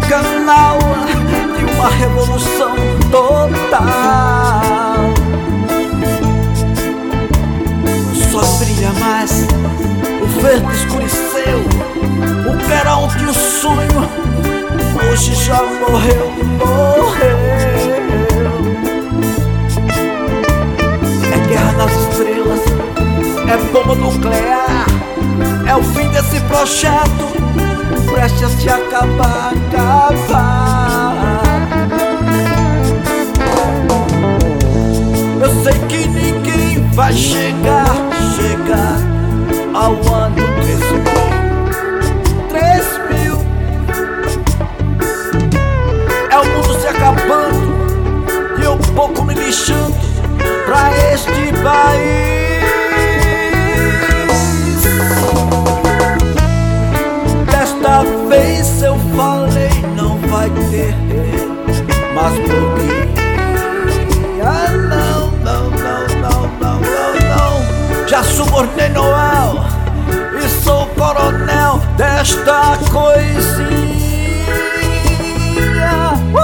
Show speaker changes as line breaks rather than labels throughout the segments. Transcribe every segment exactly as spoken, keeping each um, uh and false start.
canal de uma revolução total. O sol brilha mais, o verde escureceu. O que era ontem um sonho, hoje já morreu, morreu. É guerra nas estrelas, é bomba nuclear, é o fim desse projeto, prestes a se acabar, acabar. Eu sei que ninguém vai chegar, chegar ao ano três mil. Três mil. É o mundo se acabando e eu pouco me lixando pra este país. Desta vez eu falei, não vai ter mais bloqueio. Ah, não, não, não, não, não, não, não. Já subornei Noel e sou coronel desta coisinha. uh!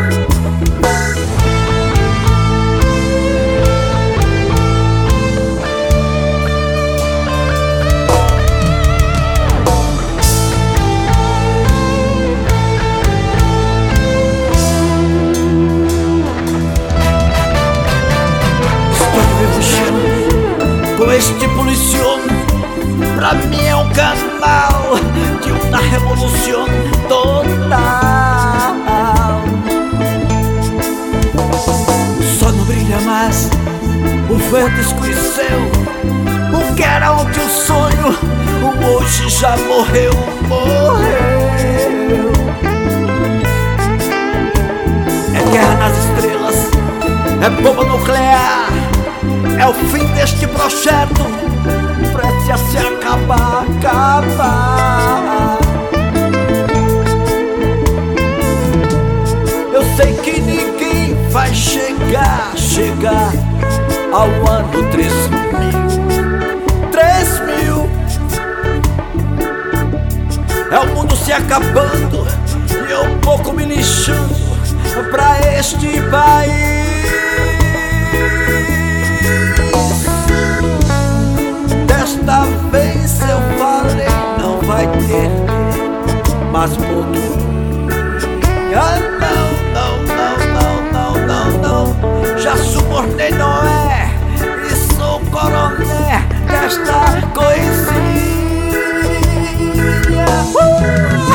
Com este policion, pra mim é um canal de uma revolução total. O sol não brilha mais, o vento escureceu. O que era ontem um sonho, o hoje já morreu, morreu. É guerra nas estrelas, é bomba nuclear, é o fim deste projeto, prestes a se acabar, acabar. Eu sei que ninguém vai chegar, chegar ao ano três mil. Três mil. É o mundo se acabando e eu pouco me lixando pra este país. Desta vez eu falei, não vai ter mais pouquinho. Ah, não, não, não, não, não, não, não. Já subornei Noé e sou coronel desta coisinha. uh!